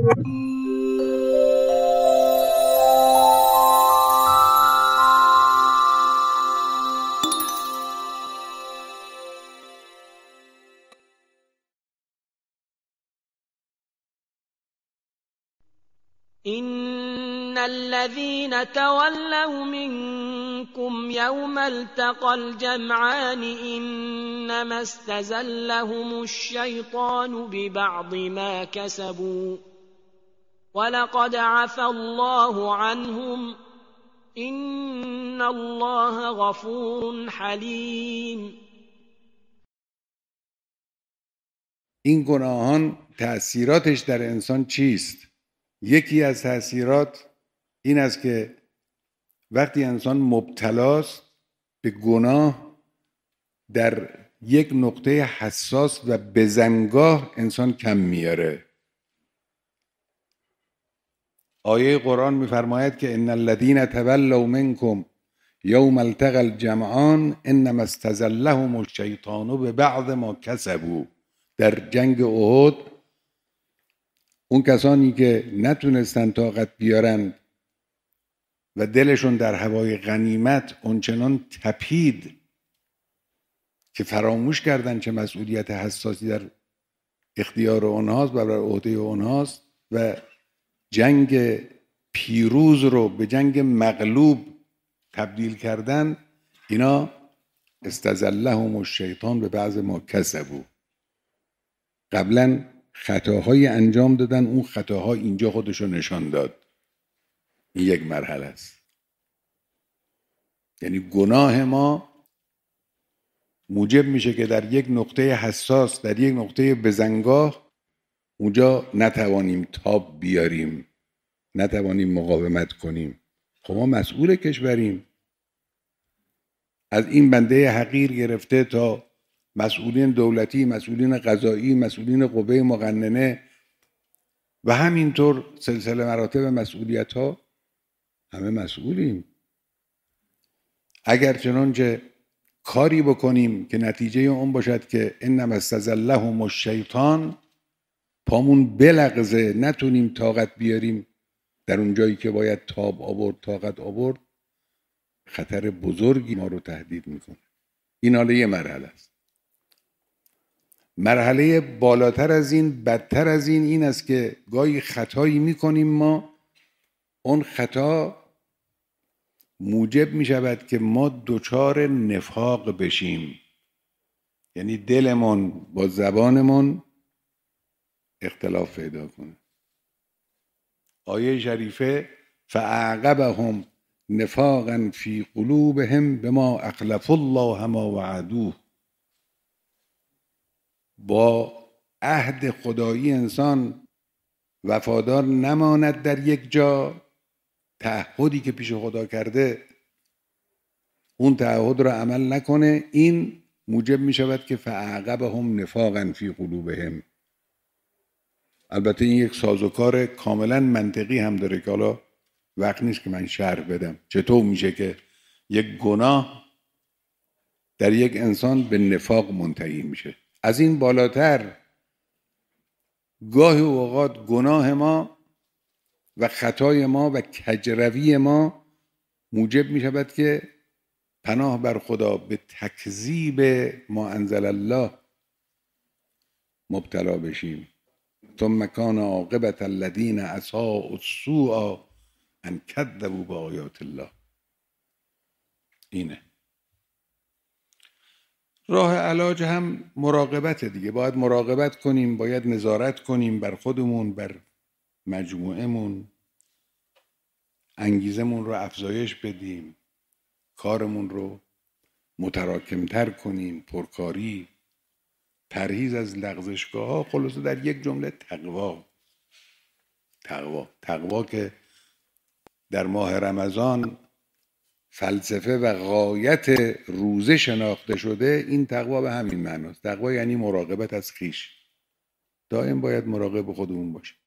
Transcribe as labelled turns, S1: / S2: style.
S1: إن الذين تولوا منكم يوم التقى الجمعان إنما استزلهم الشيطان ببعض ما كسبوا ولقد عفى الله عنهم إن الله غفور حلیم.
S2: این گناهان تأثیراتش در انسان چیست؟ یکی از تأثیرات این است که وقتی انسان مبتلاست به گناه در یک نقطه حساس و بزنگاه انسان کم میاره. آیه قرآن میفرماید که ان الذین تولوا منکم یوم التقى الجمعان انما استزلهم الشیطان ببعض ما کسبوا. در جنگ احد اون کسانی که نتونستن طاقت بیارن و دلشون در هوای غنیمت اونچنان تپید که فراموش کردن چه مسئولیت حساسی در اختیار اونهاست و بر عهده اونهاست و جنگ پیروز رو به جنگ مغلوب تبدیل کردن، اینا استزلهم الشیطان به بعض ما کسبوا. قبلا خطاهای انجام دادن، اون خطاها اینجا خودشو نشان داد. این یک مرحله است. یعنی گناه ما موجب میشه که در یک نقطه حساس، در یک نقطه بزنگاه اونجا نتوانیم تاب بیاریم، نتوانیم مقاومت کنیم. خب ما مسئول کشوریم، از این بنده حقیر گرفته تا مسئولین دولتی، مسئولین قضایی، مسئولین قوه مقننه و همینطور سلسله مراتب مسئولیت ها، همه مسئولیم. اگر چنانچه کاری بکنیم که نتیجه اون باشد که انما استزلهم الشیطان، پامون بلغزه، نتونیم طاقت بیاریم در اون جایی که باید تاب آورد، طاقت آورد، خطر بزرگی ما رو تهدید میکنه. این حالا یه مرحله است. مرحله بالاتر از این، بدتر از این است که گاهی خطایی میکنیم ما، اون خطا موجب میشود که ما دچار نفاق بشیم. یعنی دلمون با زبانمون اختلاف پیدا کنه. آیه شریفه فاعقبهم نفاقا فی قلوبهم بما اخلفوا الله ما وعدوه. با عهد خدایی انسان وفادار نماند در یک جا، تعهدی که پیش خدا کرده اون تعهد را عمل نکنه، این موجب می شود که فاعقبهم نفاقا فی قلوبهم. البته این یک سازوکار کاملا منطقی هم داره که حالا وقت نیست که من شرح بدم چطور میشه که یک گناه در یک انسان به نفاق منتهی میشه. از این بالاتر گاهی اوقات گناه ما و خطای ما و کجروی ما موجب می شود که پناه بر خدا به تکذیب ما انزل الله مبتلا بشیم. ثم کان عاقبة الذین اساءوا السوء ان کذبوا بآیات الله. اینه راه علاج. هم مراقبت دیگه، باید مراقبت کنیم، باید نظارت کنیم بر خودمون، بر مجموعهمون، انگیزمون رو افزایش بدیم، کارمون رو متراکمتر کنیم، پرکاری، پرهیز از لغزشگاه ها، خلاصه در یک جمله تقوا که در ماه رمضان فلسفه و غایت روزه شناخته شده. این تقوا به همین معناست. تقوا یعنی مراقبت از خویش. دائم باید مراقب خودمون باشیم.